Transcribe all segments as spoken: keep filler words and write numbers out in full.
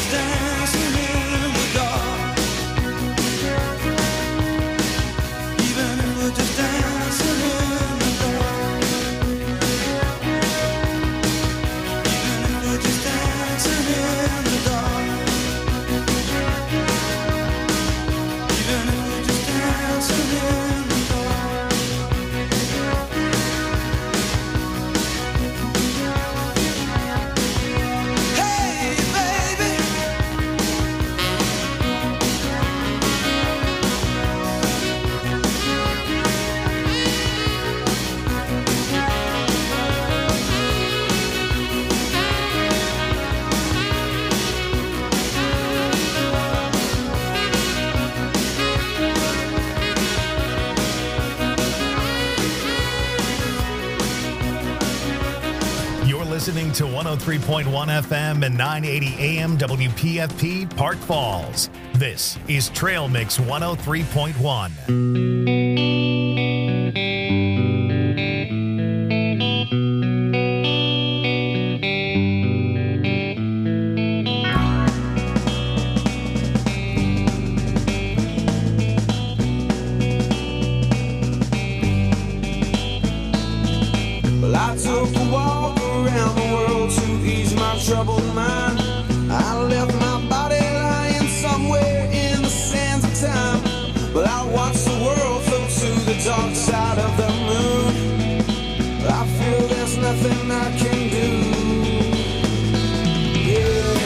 just dancing in the dark. Even if we're just dancing in the dark. Even if we're just dancing in the dark. Even if we're just dancing in the dark. Hey, baby. You're listening to one oh three point one F M and nine eighty A M W P F P Park Falls. This is Trail Mix one oh three point one. Well, I took a walk around the world to ease my troubled mind. I left my body lying somewhere in the sands of time. But I watched the world float to the dark side of the moon. I feel there's nothing I can do. Yeah.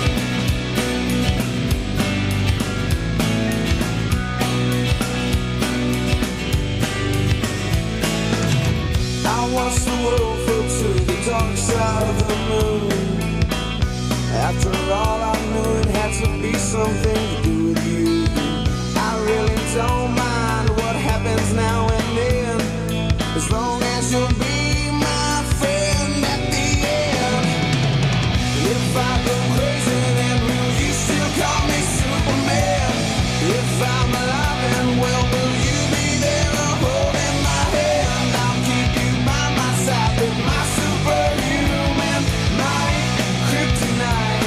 I watched the world float to the dark side of the moon. After all, I knew it had to be something to do with you. I really don't mind what happens now and then, as long as you'll be my friend at the end. If I go crazy, then will you still call me Superman? If I'm alive and well, will you be there holding my hand? I'll keep you by my side with my superhuman might, kryptonite.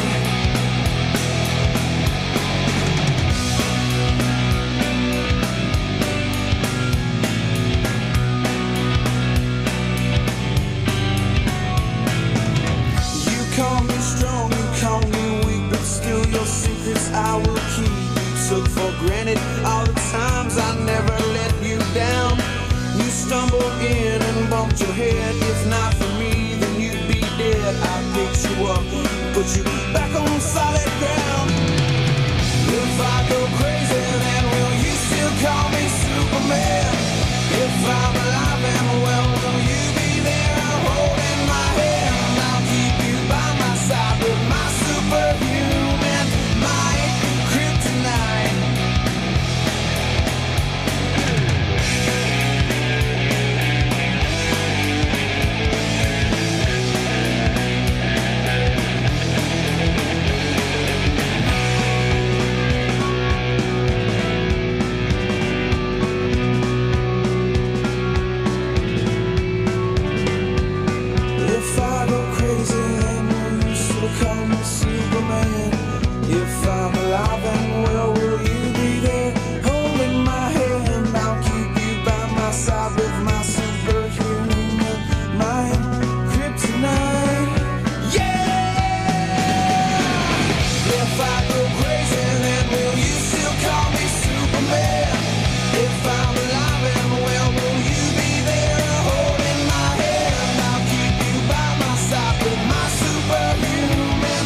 You call me strong, you call me weak, but still your secrets I will keep. You took for granted all the times I never let you down. You stumbled in and bumped your head. If not for me, then you'd be dead. I picked you up, put you back on solid ground. If I go crazy, then will you still call me Superman? If I'm alive and well, will you be there holding my hand? I'll keep you by my side with my superhuman might, kryptonite. If I go crazy, then will you still call me Superman? If I'm alive and well, will you be there holding my hand? I'll keep you by my side with my superhuman mind, kryptonite. Yeah! If I go crazy, then will you still call me Superman? If I'm alive and well, will you be there holding my hand? I'll keep you by my side with my superhuman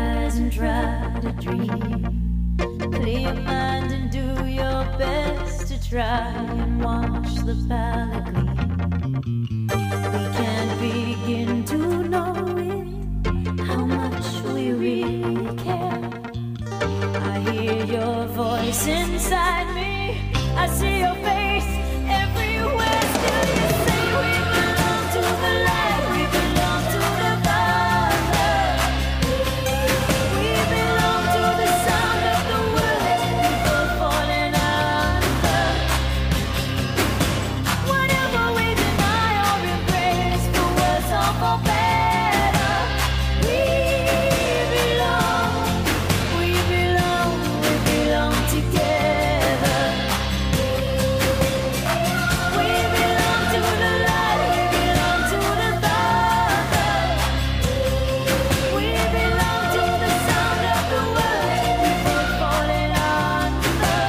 eyes and try to dream. Clear your mind and do your best to try and wash the palate clean. We can't begin to know it, how much we really care. I hear your voice inside me, I see your face everywhere. Still you say we belong to the light, we belong to the Father. We belong to the sound of the words people falling under. Whatever we deny or embrace, for worse or for better, we belong, we belong, we belong together. We belong to the light, we belong to the Father. We belong to the sound of the words people falling under.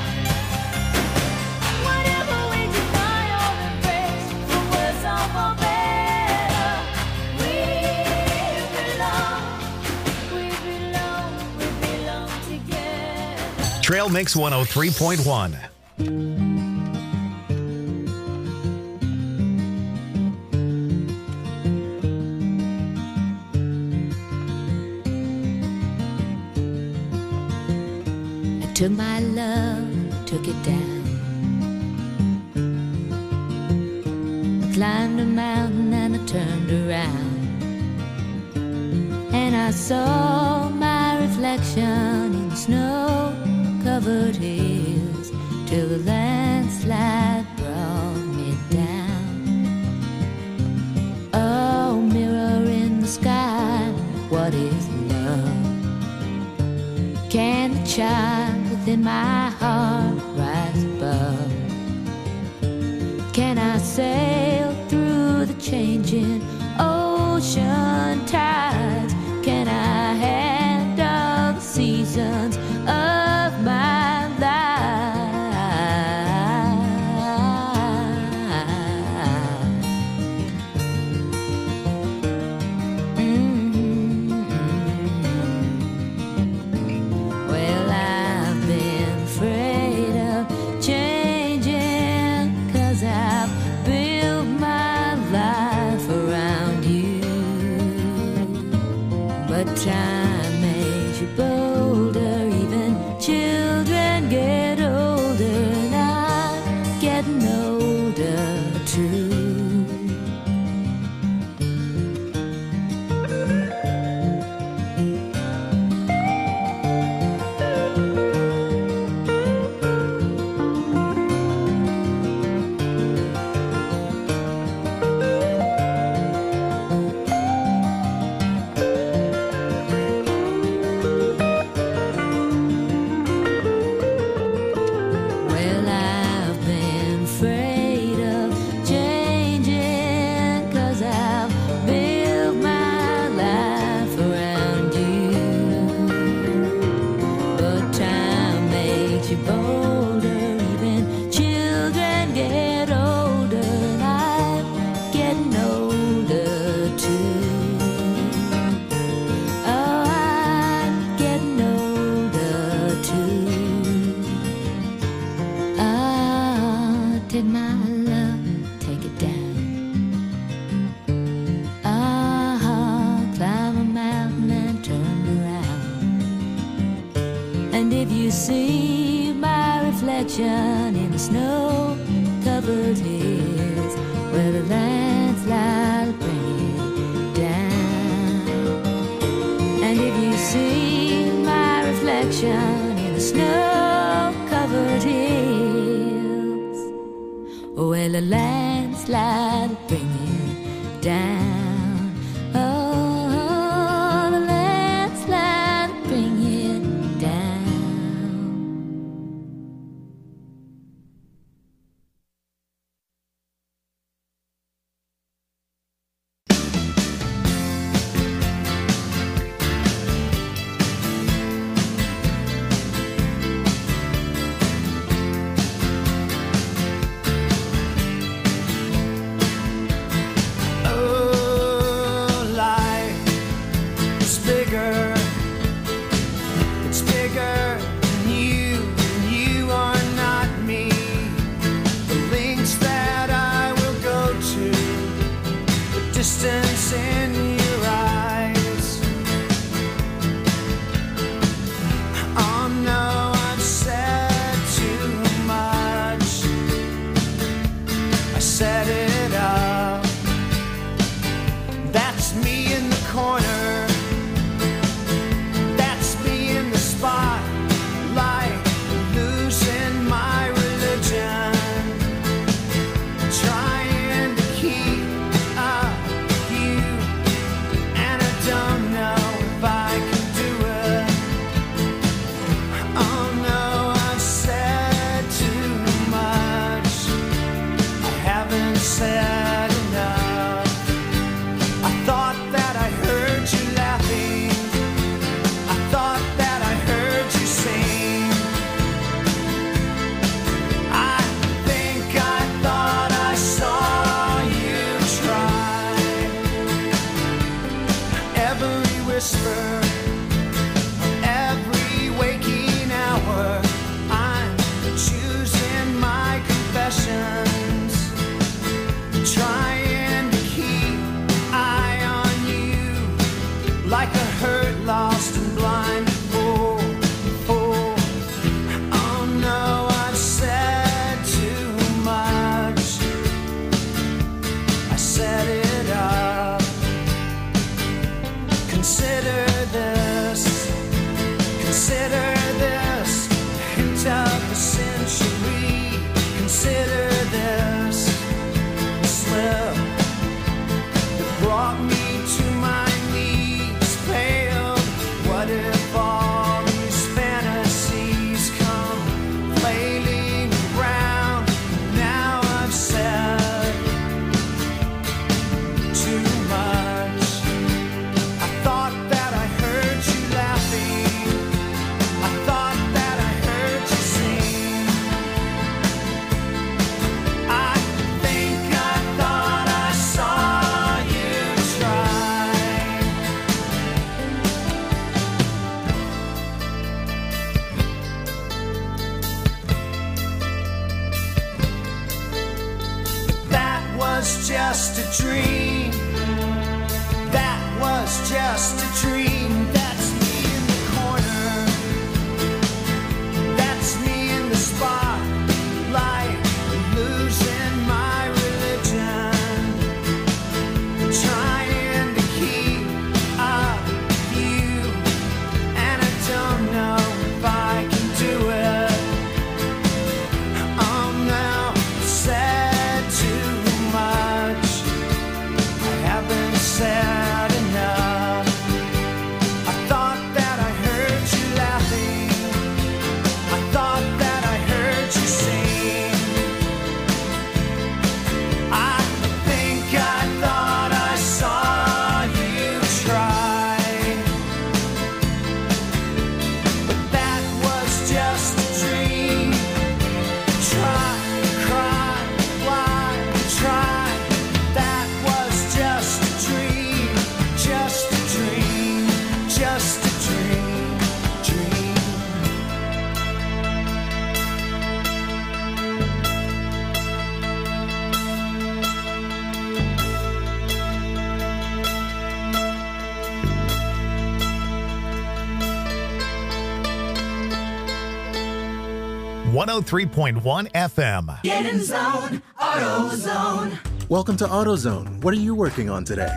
Whatever we deny or embrace, for worse or for better, we belong, we belong, we belong together. Trail Mix one oh three point one. I took my love, took it down. I climbed a mountain and I turned around, and I saw my reflection in snow-covered hills till the landslide brought me down. Oh, mirror in the sky, what is love? Can the child within my heart rise above? Can I sail through the changing ocean tides? Can I handle the seasons of my life? Mm-hmm. Well, I've been afraid of changing, 'cause I've built my life around you. But time makes you bolder, even children get older, and I'm getting older too. Well, I've been afraid of changing, 'cause I've built my life around you. But time makes you bolder, even children get older, and I'm getting older too. Oh, I'm getting older too. Ah, take my love, take it down. Ah, climb a mountain and turn around. And if you see my reflection in the snow-covered hills, where the landslide will bring it down. And if you see my reflection in the snow-covered hills, well, the landslide will bring it down. Oh, the landslide will bring it down. Oh, Consider this a hint of the century. Consider this a slip that brought me to my knees, paled. What if all these fantasies come flailing around? Now I've said too much. I thought that I heard you laughing. I thought that I heard you sing. I think I thought I saw you try. That was just a dream. That was just a dream. That's me in the corner. That's me in the spotlight, losing my religion, trying to keep up with you, and I don't know if I can do it. I'm now said too much. I haven't said enough. I thought that I heard you laughing. I thought that I heard you sing. I think I thought I saw you try. But that was just a dream. Try, cry, lie, try. That was just a dream. Just a dream. Just a dream. Dream. one oh three point one F M. Get in zone, AutoZone. Welcome to AutoZone. What are you working on today?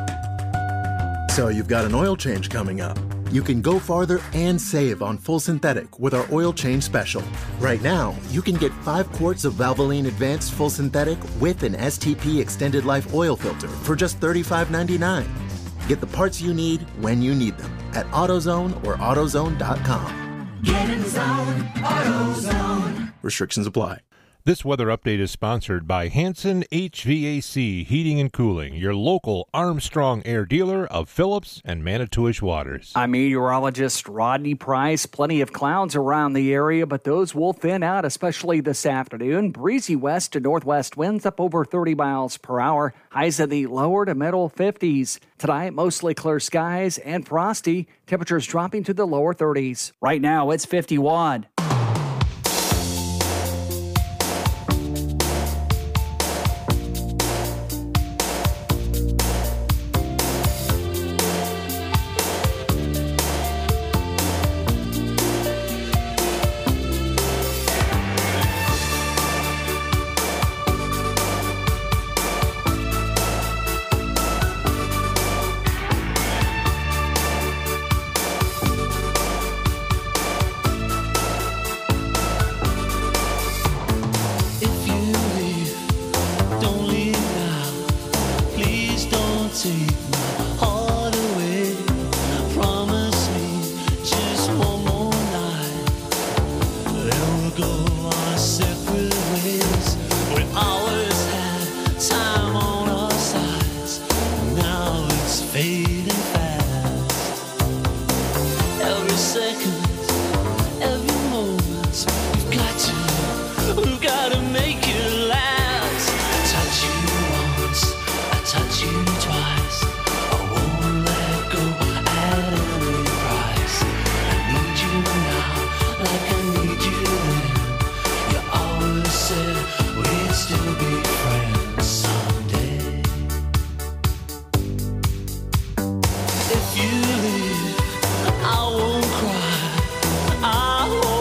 So you've got an oil change coming up. You can go farther and save on full synthetic with our oil change special. Right now, you can get five quarts of Valvoline Advanced Full Synthetic with an S T P Extended Life oil filter for just thirty-five ninety-nine. Get the parts you need when you need them at AutoZone or AutoZone dot com. Get in zone, AutoZone. Restrictions apply. This weather update is sponsored by Hanson H V A C Heating and Cooling, your local Armstrong Air dealer of Phillips and Manitowish Waters. I'm meteorologist Rodney Price. Plenty of clouds around the area, but those will thin out, especially this afternoon. Breezy west to northwest winds up over thirty miles per hour. Highs in the lower to middle fifties. Tonight, mostly clear skies and frosty. Temperatures dropping to the lower thirties. Right now, it's fifty-one. If you leave, I won't cry. I won't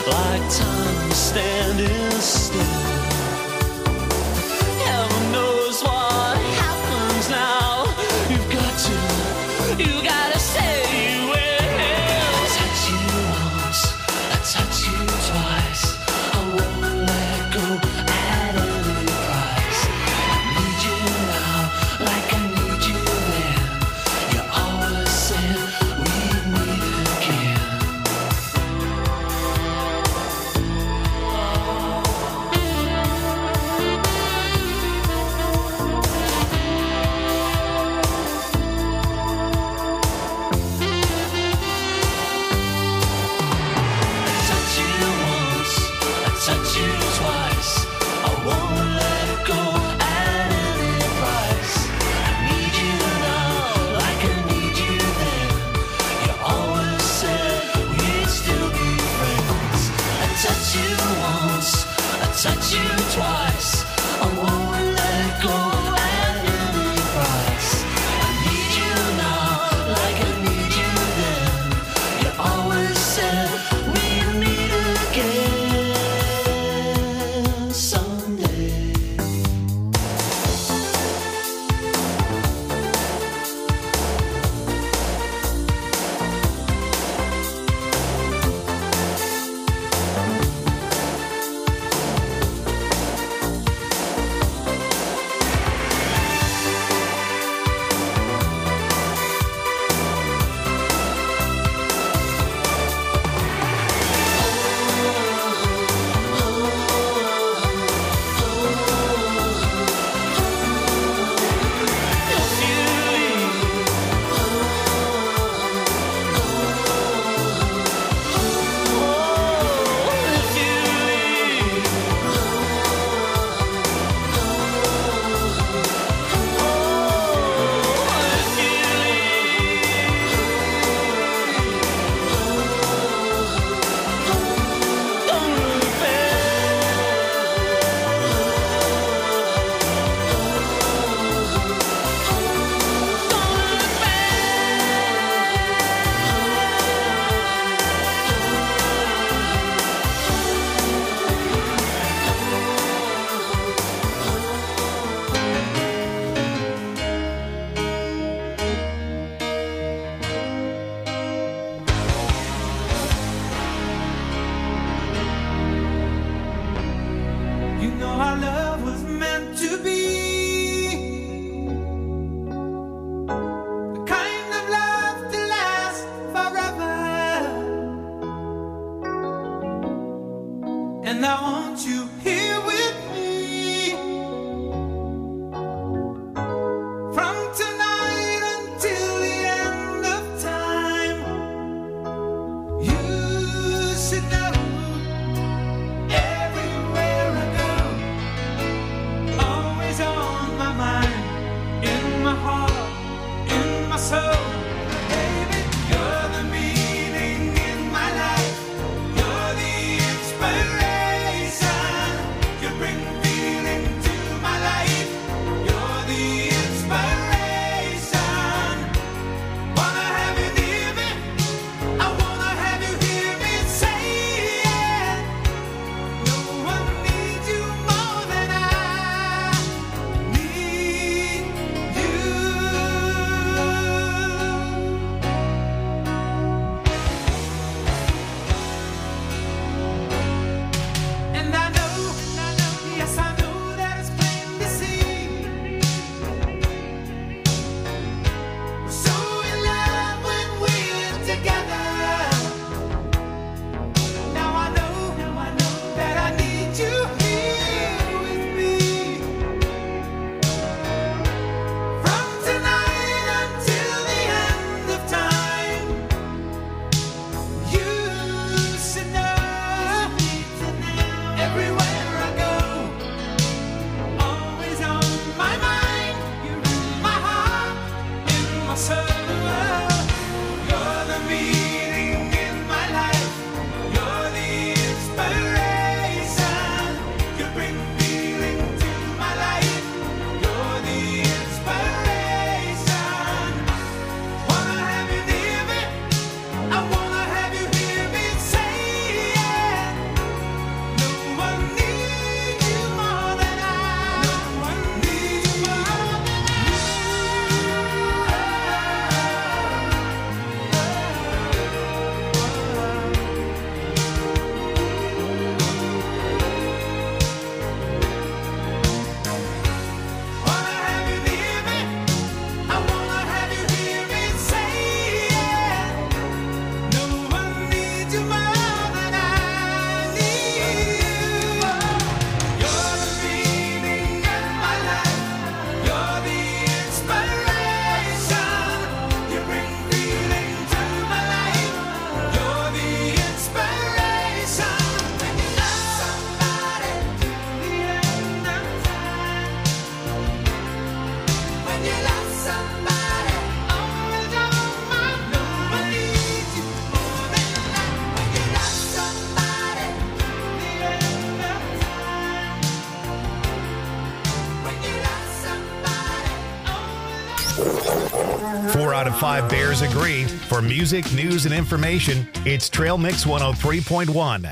like time is standing still. Heaven knows what happens now. You've got to, you gotta say you will. I touch you once, I touch you twice. I won't let go at any price. I need you now, like I need you then. You always said we'd meet again. Touch you twice, I won't let go at any price. I need you now, like I need you then. You always said we'd still be friends. I touch you once, I touch you twice, I won't let go at any price. I need you now, like I need you then. You always said we'd meet again. Bring out of five Bears agree. For music, news, and information, it's Trail Mix one oh three point one.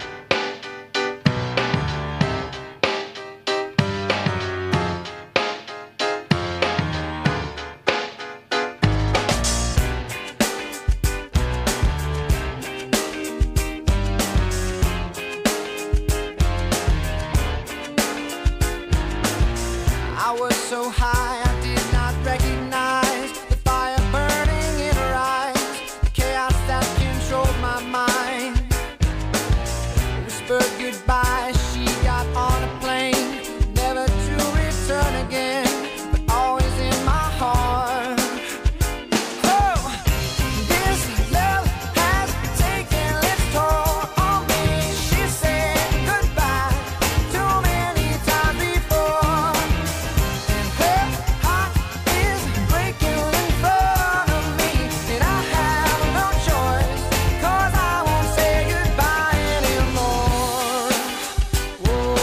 I was so high I did not recognize the fire burning in her eyes, the chaos that controlled my mind. Whispered goodbye, she got on a plane, never to return again, but always in my heart. Oh, this love has taken its toll on me. She said goodbye too many times before. Her heart is breaking in front of me, and I have no choice, 'cause I won't say goodbye anymore. Whoa,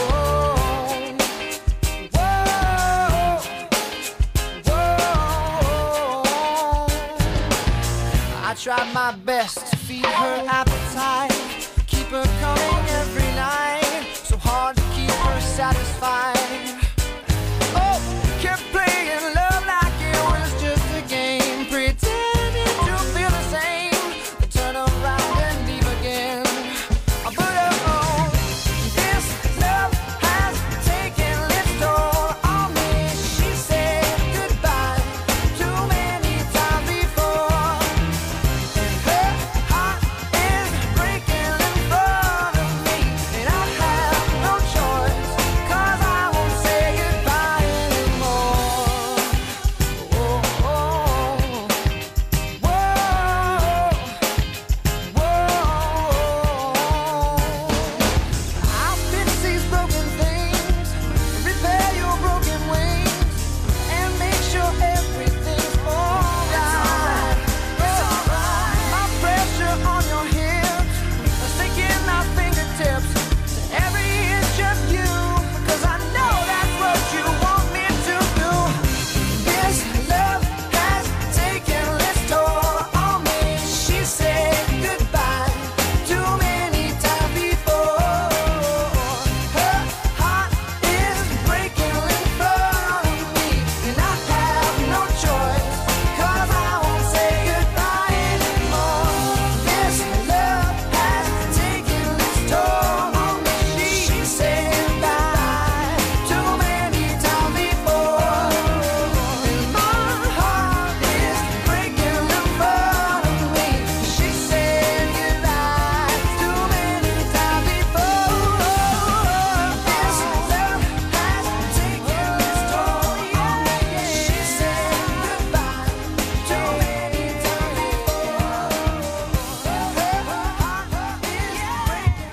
whoa, whoa. I tried my best to feed her appetite, keep her coming every night, so hard to keep her satisfied. Oh, kept playing love like it was just a game, pretending to feel the same, then turn around and leave again. But oh, this love has taken its toll on me. She said goodbye too many times before, and her heart is breaking in front of me, and I have no choice, 'cause I won't say goodbye anymore. Whoa, whoa, whoa. I'll fix these broken things, repair your broken wings, and make sure everything's alright. It's alright. My pressure on your hips, sinking my fingertips to every inch of you, 'cause I know that's what you want me to do. This love has taken its toll on me. She said goodbye too many times before. Her heart is breaking in front of me, and I have no choice, 'cause I won't say goodbye anymore. This love has taken its toll on me. She said goodbye too many times before, and my heart is breaking in front of me. She said goodbye too many times before. This love has taken its toll on me. She said goodbye too many times before. Her heart is breaking.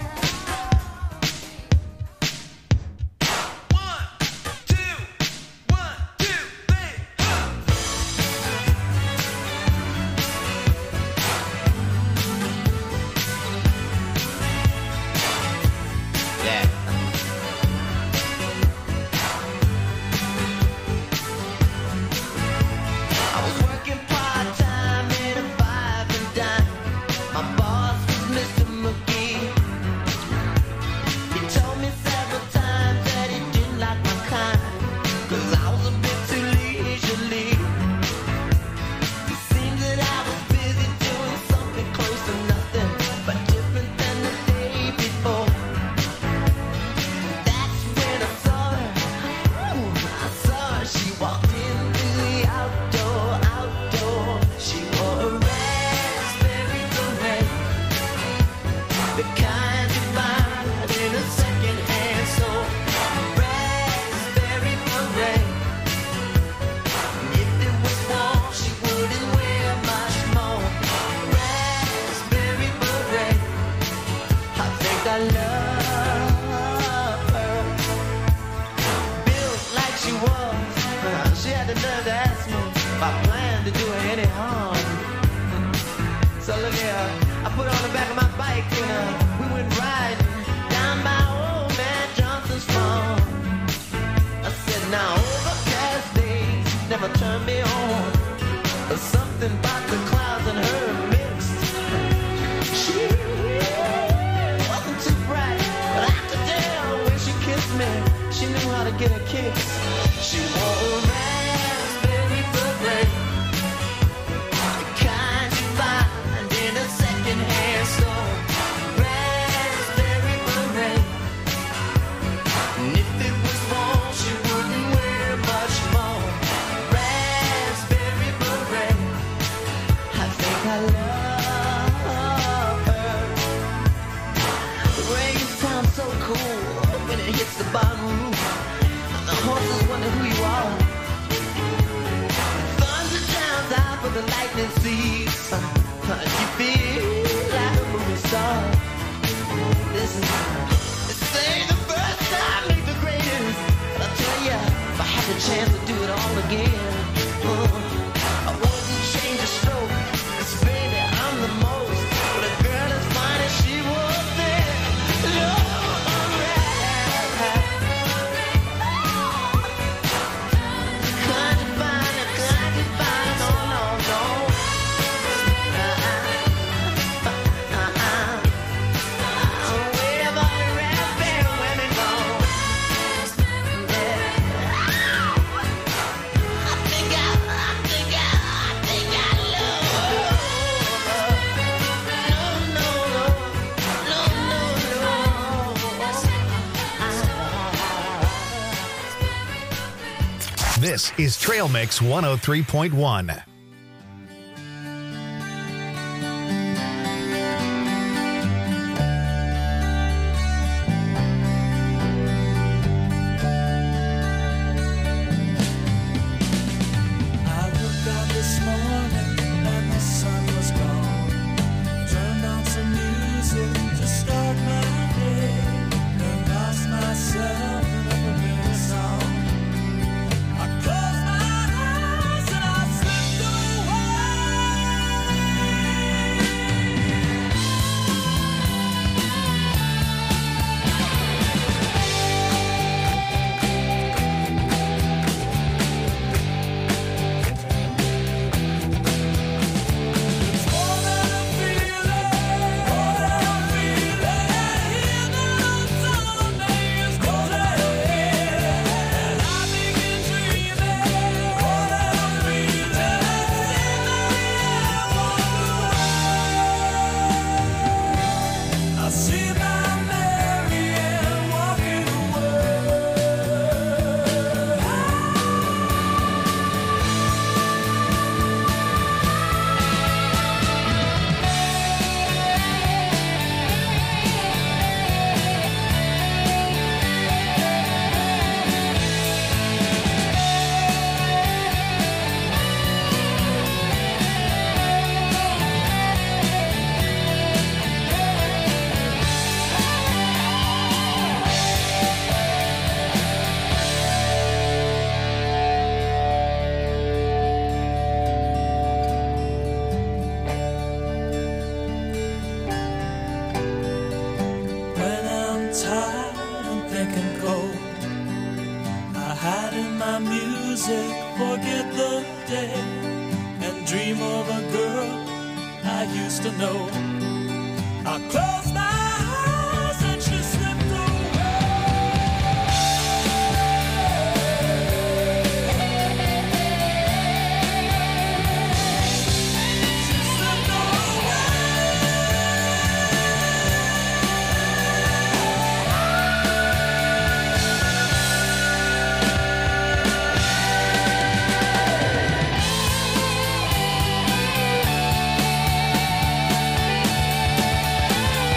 I was working part-time in a five and dime. My boss was Mister McGee. He told me several times that he didn't like my kind, 'cause I was a bit too leisurely. It seemed that I was busy doing something close to nothing, but different than the day before. That's when I saw her. Ooh, I saw her. She walked into the outdoor, outdoor. She wore a raspberry beret, the kind you find in a second-hand store. Raspberry beret. If it was warm, she wouldn't wear much more. Raspberry beret. I think I love her. Built like she was, she had the nerve to ask me if I planned to do her any harm. So look here, I put her on the back of my bike and uh, we went riding down by old man Johnson's farm. I said, now overcast days never turn me on, but something nothing but the clouds in her midst. She wasn't too bright, but I could tell when she kissed me, she knew how to get a kiss. She wore a raspberry beret, the kind you find in a second-hand store. Raspberry beret, and if it was warm, she wouldn't wear much more. Raspberry beret, I think I love her. The rain sounds so cool when it hits the bottom roof. The horses wonder who you are. Thunder drowns out, but the lightning sees. You feel like a movie star. This is, this ain't the first time, make the greatest. But I'll tell ya, if I had the chance to do it all again, uh, I wouldn't change a stroke. 'Cause baby, I'm the most. But a girl as fine as she was there. Lord, can't you find it? Can't you find it? No, no, no. Uh-uh. Uh-uh. Where have all the raspberry women gone? I think I, I think I, I think I love her. No, no, no. No, no, no. This is Trail Mix one oh three point one. I looked out this morning and the sun was gone. Turned on some music to start my day and lost myself in a familiar song. I closed my eyes and I slipped I see my Marianne walking when I'm tired and thinking cold. I hide in my music, forget the day, and dream of a girl I used to know. I close my eyes and she slipped away.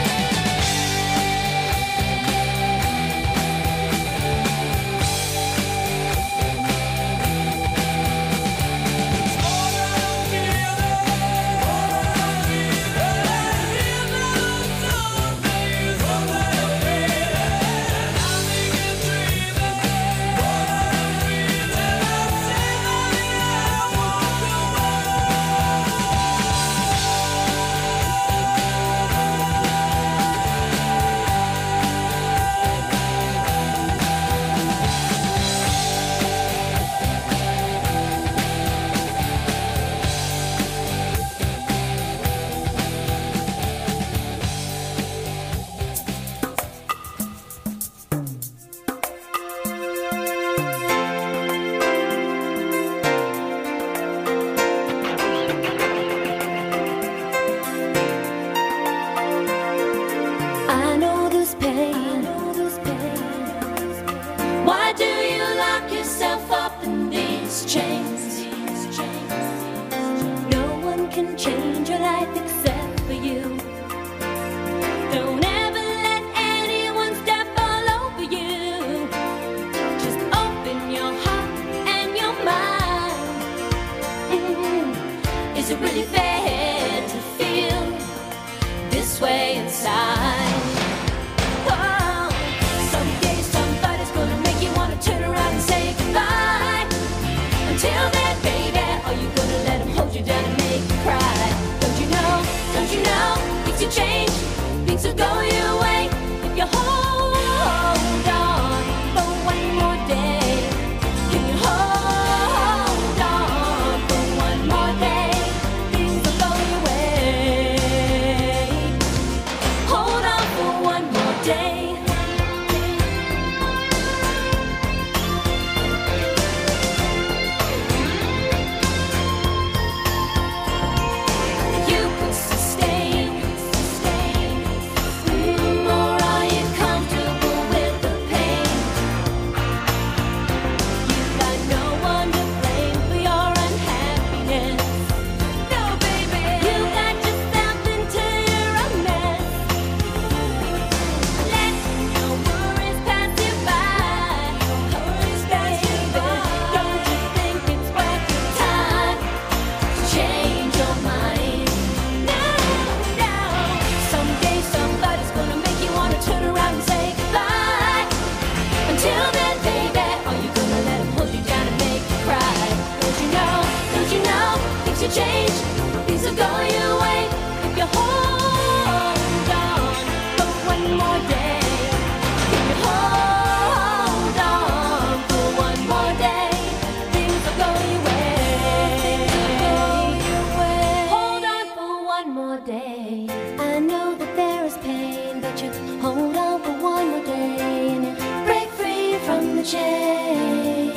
hold on for one more day and you break free from the chains.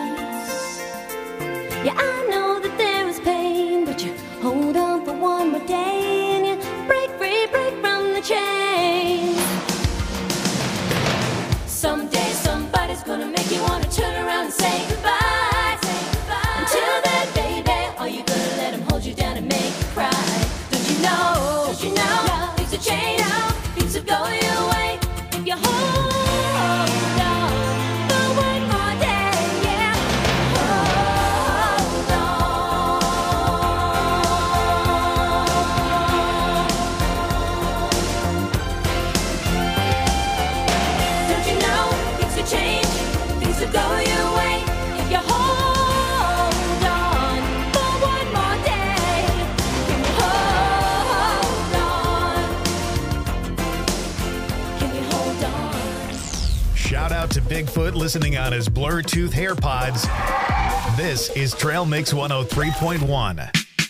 Yeah, I know that there is pain, but you hold on for one more day and you break free, break from the chains. Someday somebody's gonna make you wanna turn around and say goodbye. Say goodbye. Until then, baby, are you gonna let him hold you down and make you cry? Don't you know? Don't you know? No. Things will change. No. Things will go your way if you hold on for one more day. Yeah, hold on. Don't you know? Things will change. Things will go your way if you hold on for one more day. Can you hold on? Can you hold on? Shout out to Bigfoot listening on his Bluetooth AirPods. This is Trail Mix one oh three point one.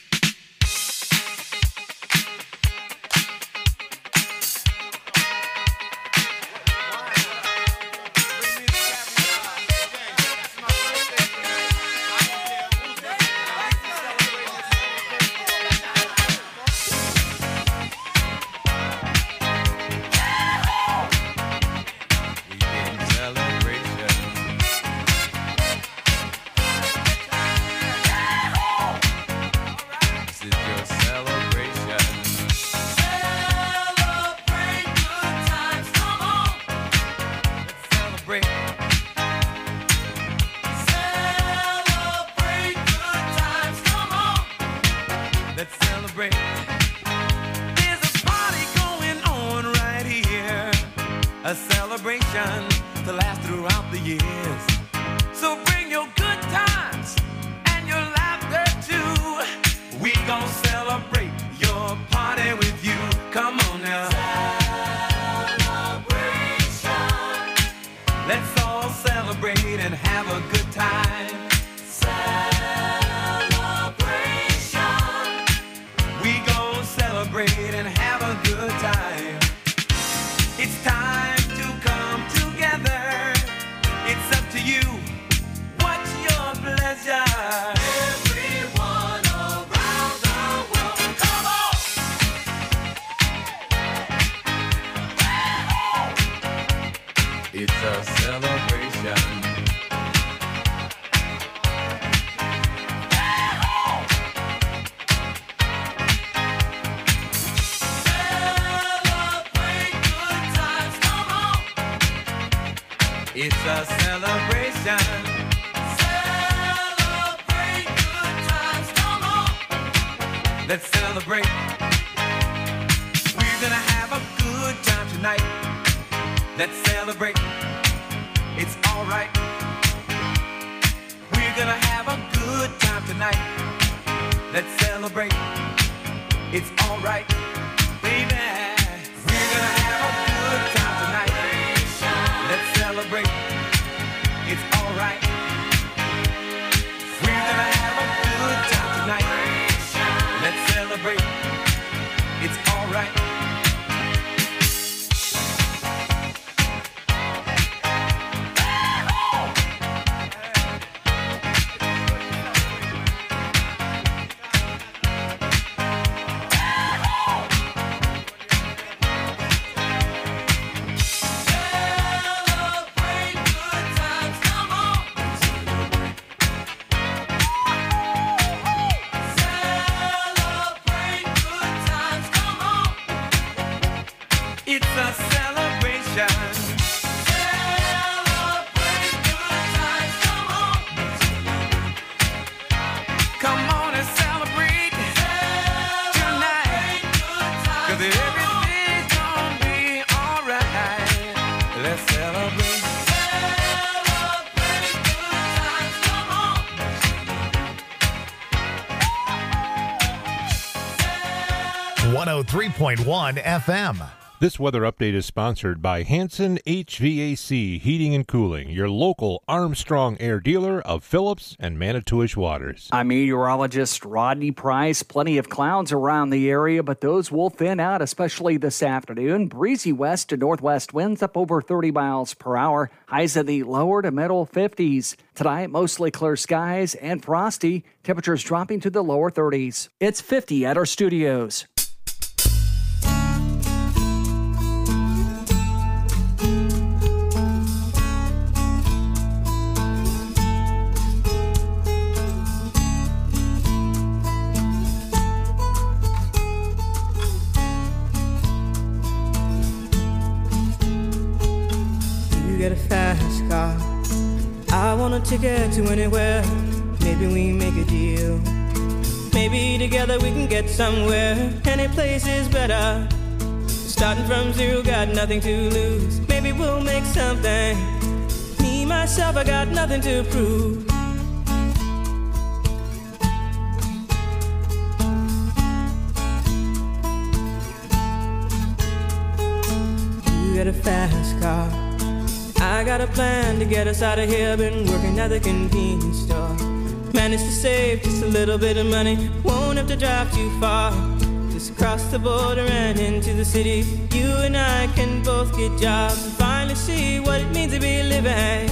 Let's celebrate. There's a party going on right here, a celebration to last throughout the years. So bring your good times and your laughter too. We gon' celebrate your party with you. Come on now. Celebration. Let's all celebrate and have a good time. And have a good time. It's time to come together. It's up to you. What's your pleasure? Everyone around the world, come on! It's a celebration. It's a celebration. Celebrate good times, come on. Let's celebrate. We're gonna have a good time tonight. Let's celebrate. It's alright. We're gonna have a good time tonight. Let's celebrate. It's alright, baby. We're gonna have a good time tonight. Let's celebrate. It's alright. We're gonna have a good time tonight. Let's celebrate. It's alright. It's a celebration. Celebrate good times, come on. Come on and celebrate tonight. Cause everything's gonna be alright. Let's celebrate. Celebrate good times, come on. one oh three point one F M. This weather update is sponsored by Hanson H V A C Heating and Cooling, your local Armstrong Air dealer of Phillips and Manitowish Waters. I'm meteorologist Rodney Price. Plenty of clouds around the area, but those will thin out, especially this afternoon. Breezy west to northwest winds up over thirty miles per hour. Highs in the lower to middle fifties. Tonight, mostly clear skies and frosty. Temperatures dropping to the lower thirties. It's fifty at our studios. Get a fast car. I want a ticket to anywhere. Maybe we make a deal. Maybe together we can get somewhere. Any place is better. Starting from zero, got nothing to lose. Maybe we'll make something. Me, myself, I got nothing to prove. You get a fast car. I got a plan to get us out of here. Been working at the convenience store. Managed to save just a little bit of money. Won't have to drive too far. Just across the border and into the city. You and I can both get jobs and finally see what it means to be living.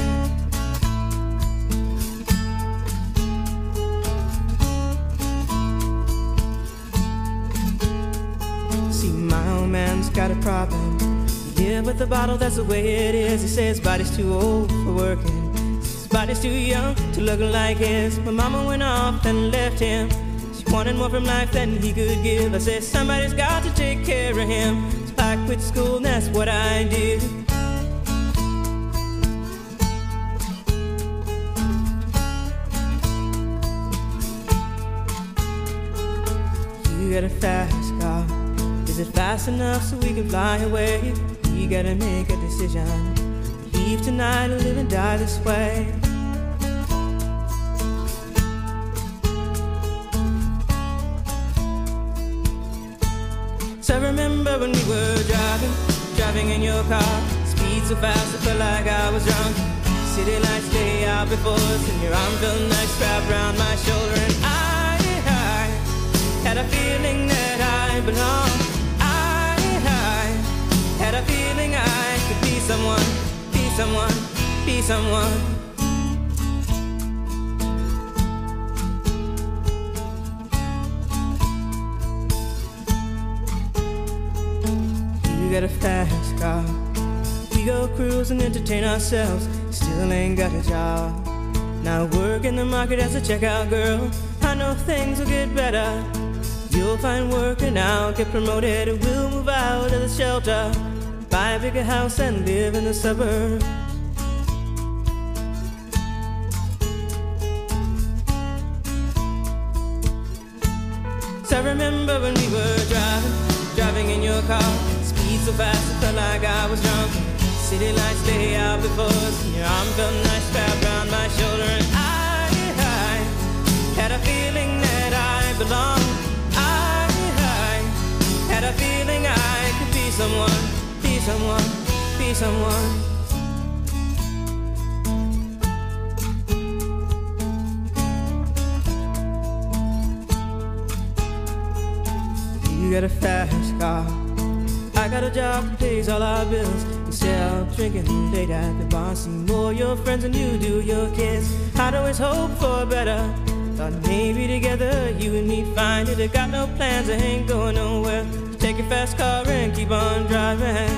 See, my old man's got a problem. Yeah, with the bottle, that's the way it is. He says his body's too old for working. His body's too young to look like his. My mama went off and left him. She wanted more from life than he could give. I said, somebody's got to take care of him. So I quit school and that's what I did. You got a fast car. Is it fast enough so we can fly away? We gotta make a decision. Leave tonight or live and die this way. So I remember when we were driving, driving in your car. Speed so fast I felt like I was drunk. City lights lay out before us, and your arm felt nice wrapped around my shoulder. And I, I had a feeling that I belonged. Had a feeling I could be someone, be someone, be someone. You got a fast car. We go cruise and entertain ourselves. Still ain't got a job. Now work in the market as a checkout girl. I know things will get better. You'll find work and I'll get promoted. And we'll move out of the shelter. Buy a bigger house and live in the suburbs. So I remember when we were driving, driving in your car. Speed so fast it felt like I was drunk. City lights lay out before us, and your arm felt nice wrapped around my shoulder. And I, I had a feeling that I belonged. I, I had a feeling I could be someone. Be someone, be someone. You got a fast car. I got a job that pays all our bills. Instead of drinking late at the bar, see more your friends than you do your kids. I'd always hope for better. Thought maybe together you and me find it. I got no plans, I ain't going nowhere. Take your fast car and keep on driving.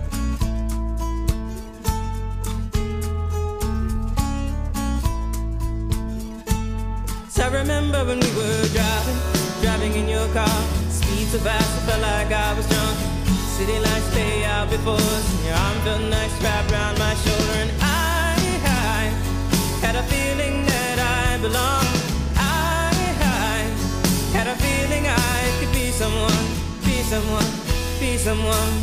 So I remember when we were driving, driving in your car. Speed so fast I felt like I was drunk. City lights lay out before us, and your arm felt nice wrapped around my shoulder. And I, I had a feeling that I belonged. I, I had a feeling I could be someone. Be someone, be someone.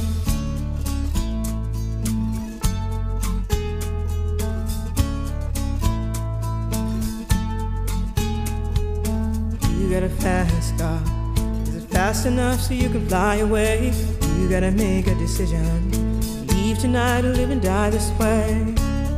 You got a fast car. Is it fast enough so you can fly away? You gotta make a decision. Leave tonight or live and die this way.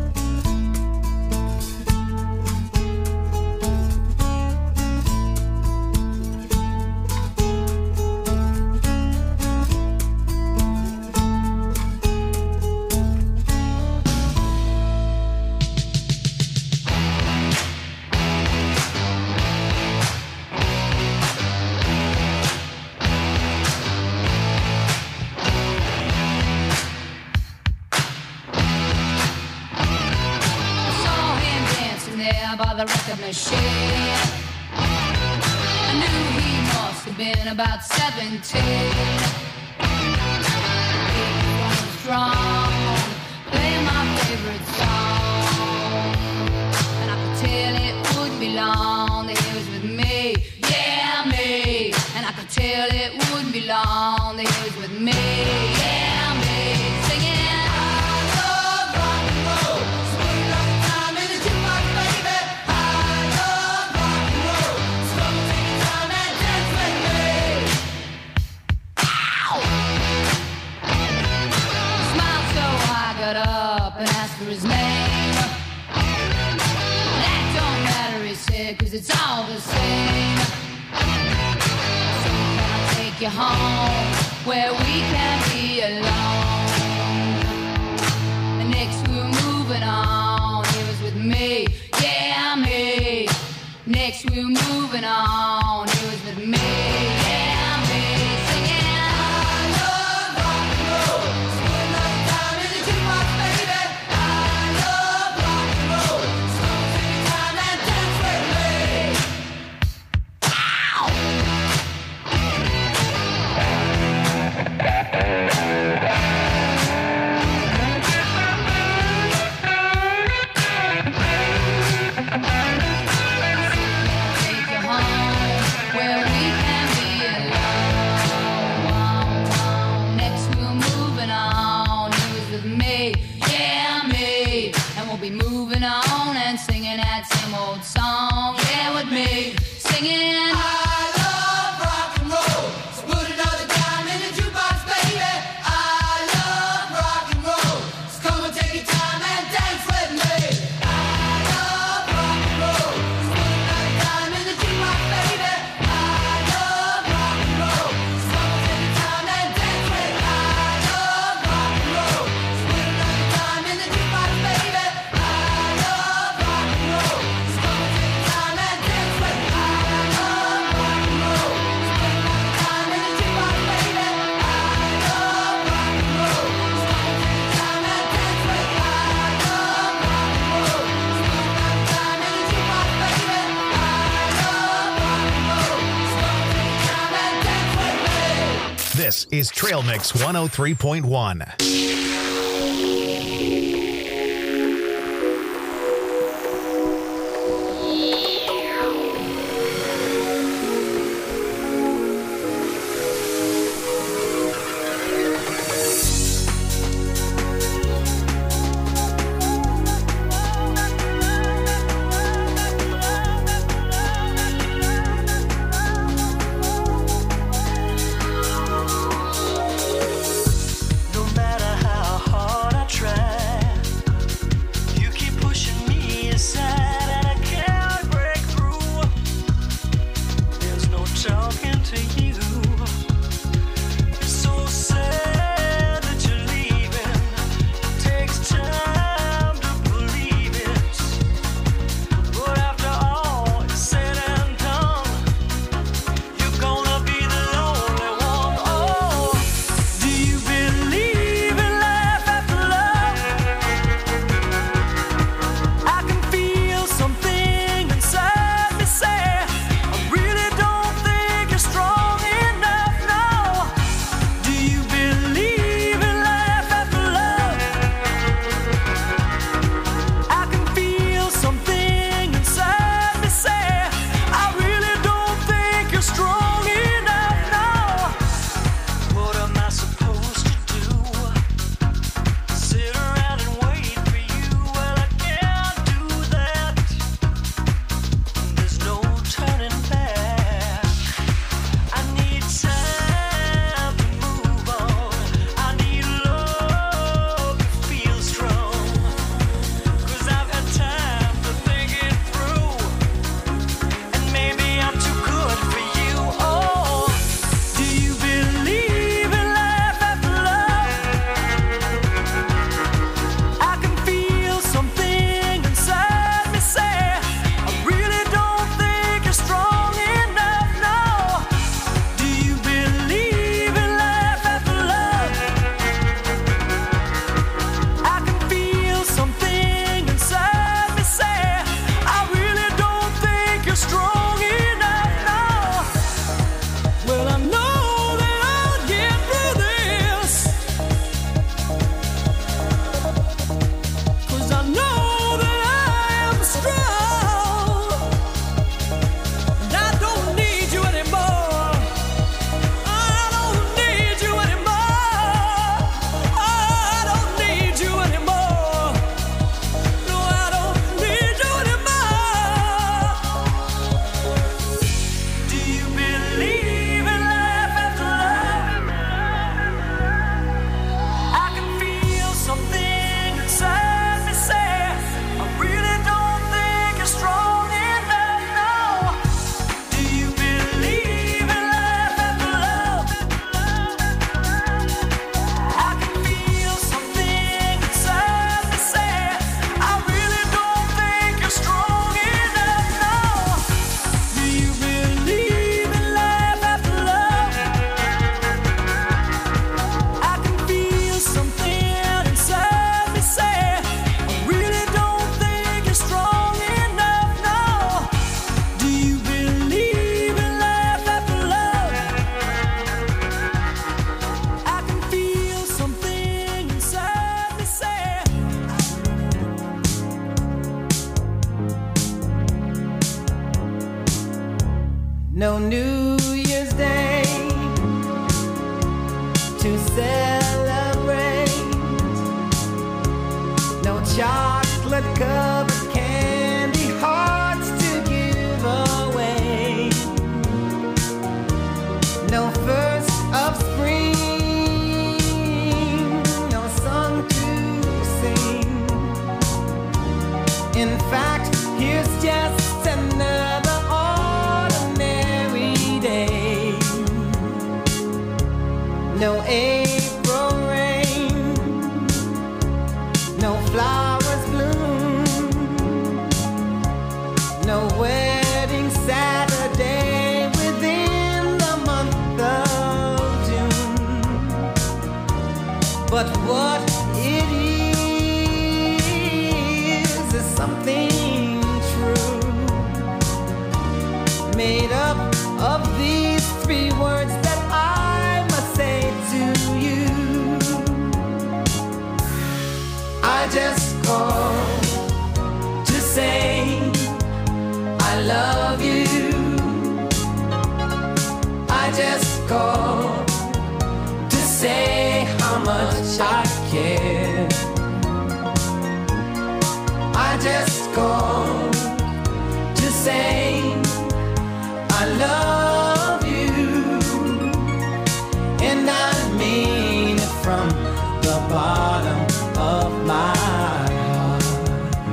By the record machine, I knew he must have been about seventeen. He was strong, playing my favorite song, and I could tell it wouldn't be long that he was with me, yeah me. And I could tell it wouldn't be long that he was with me, yeah me. Singing. Got up and asked for his name. That don't matter, he said, cause it's all the same. So can I take you home where we can be alone? And next we were moving on. He was with me, yeah me. Next we were moving on. He was with me, yeah me. Singing. Moving on and singing that same old song, yeah, with me, singing. I love rock and roll, so put another dime in the jukebox, baby. I love rock and roll, so come and take your time and dance with me. I love rock and roll, so put another dime in the jukebox, baby. I love rock and roll, so come and take your time and dance with me. I love rock and roll, so put another dime in the jukebox, baby. This is Trail Mix one oh three point one. No matter how No New Year's Day to celebrate. No chocolate covered candy hearts to give away. No first of spring, no song to sing. In fact, here's just another ordinary day. No April rain, no flowers bloom, no wedding Saturday within the month of June. But what it is is something true, made up of these three words that I must say to you. I just called to say I love you. I just called to say how much I care. I just called to say I love you, and I mean it from the bottom of my heart.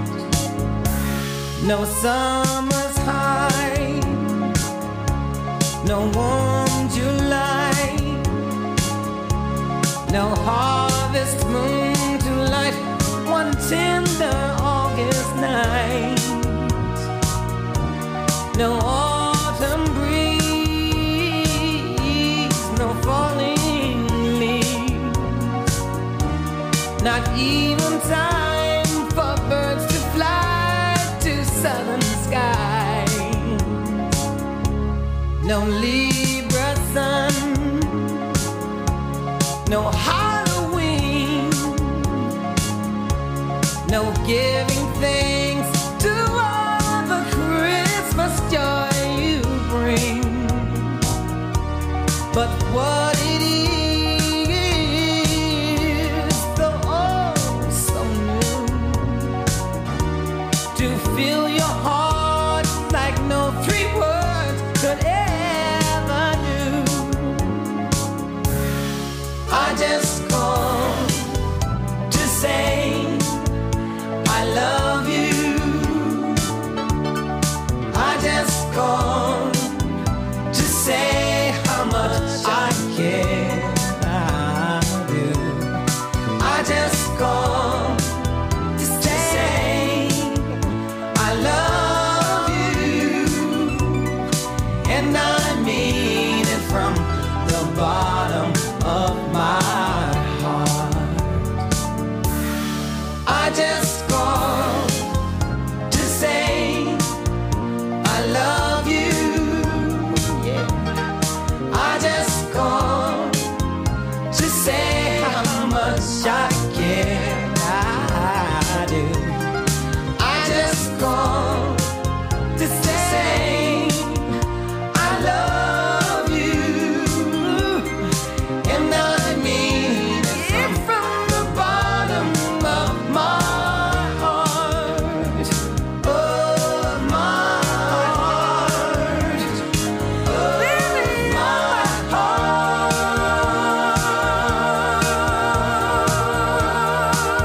No summer's high, no warm July, no harvest moon to light one tender August night. No autumn breeze, no falling leaves, not even time for birds to fly to southern skies. No Libra sun, no Halloween, no giving thanks to all the Christmas joy you bring. But what it is, though oh so new, to fill your heart like no three words could ever do. I just called to say I love you. I just called to say how much I care. I do. I just called to say I love you, and I mean it from the bottom of my heart. I just called to say I love you. Yeah. I just called to say how much I care. I do. I just called to say I love you, and I mean it from the bottom of my heart. Oh, my heart. Oh, my heart.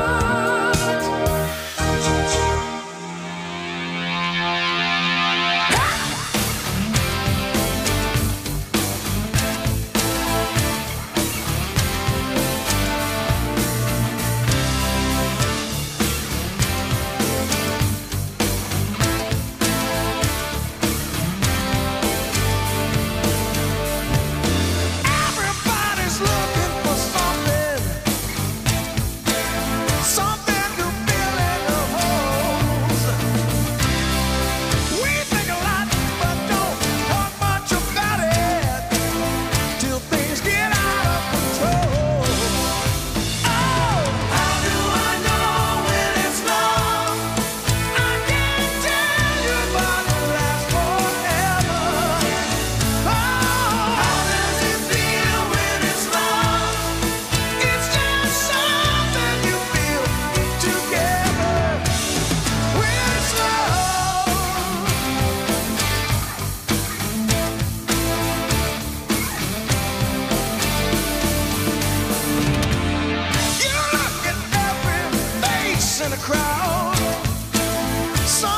the crowd.